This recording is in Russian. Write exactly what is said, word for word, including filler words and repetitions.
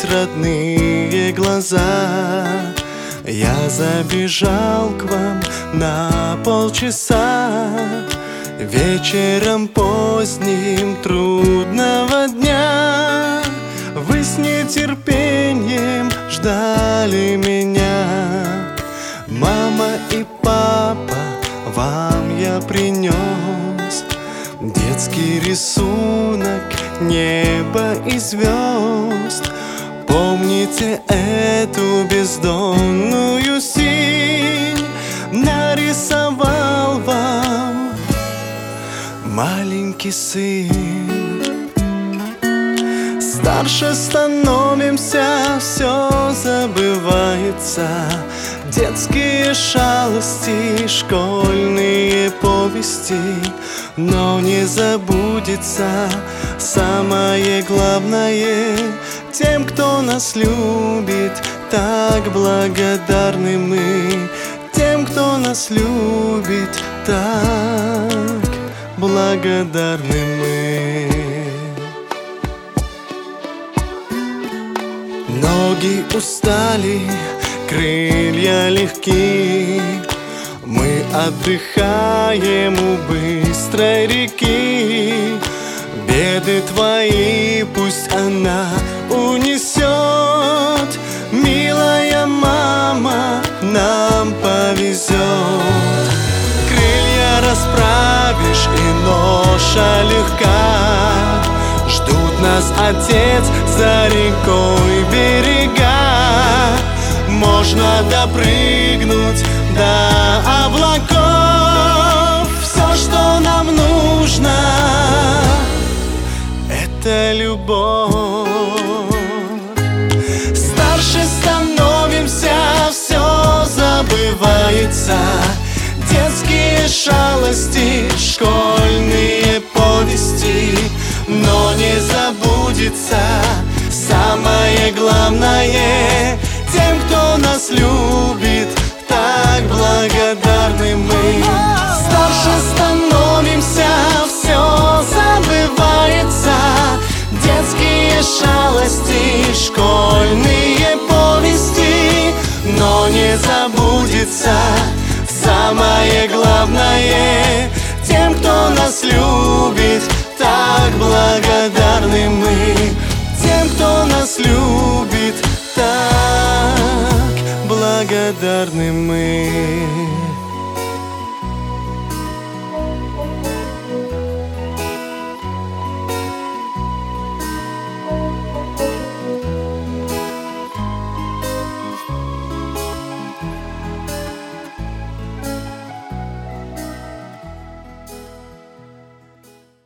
родные глаза. Я забежал к вам на полчаса вечером поздним трудного дня. Вы с нетерпением ждали меня. Мама и папа, вам я принес детский рисунок неба и звезд. Помните эту бездонную синь? Нарисовал вам маленький сын. Старше становимся, все забывается. Детские шалости, школьные повести. Но не забудется самое главное. Тем, кто нас любит, так благодарны мы. Тем, кто нас любит, так благодарны мы. Ноги устали, крылья легки. Мы отдыхаем у быстрой реки. Беды твои пусть она унесет. Милая мама, нам повезет. Крылья расправишь, и ноша легка. Ждут нас отец за рекой берега. Можно допрыгнуть до облаков. Все, что нам нужно, это любовь. Старше становимся, все забывается. Детские шалости, школьные повести. Но не забудется самое главное. Тем, кто нас любит, так благодарны мы. Старше становимся, все забывается. Детские шалости, школьные повести. Но не забудется самое главное. Тем, кто нас любит, так благодарны мы. Тем, кто нас любит, так благодарны мы.